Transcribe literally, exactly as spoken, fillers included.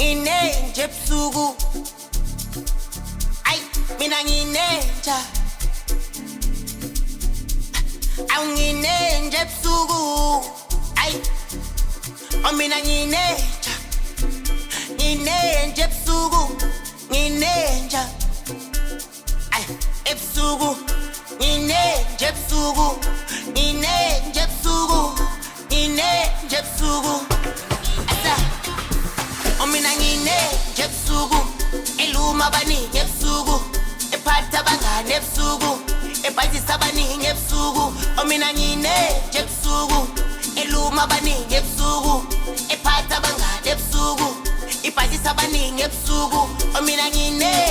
nginenje ebusuku ay mina nginenja awunginenje ebusuku ay oh mina nginenja nginenje ebusuku nginenja ay ebusuku nginenje ebusuku nginenje ebusuku nginenje ebusuku asa oh mina nginenje ebusuku eluma abaningi ebusuku ephatha abangane ebusuku ebhazisa abaningi ebusuku oh mina nginenje ebusuku eluma abaningi ebusuku ephatha abangane ebusuku ibhazisa abaningi ebusuku oh mina nginenje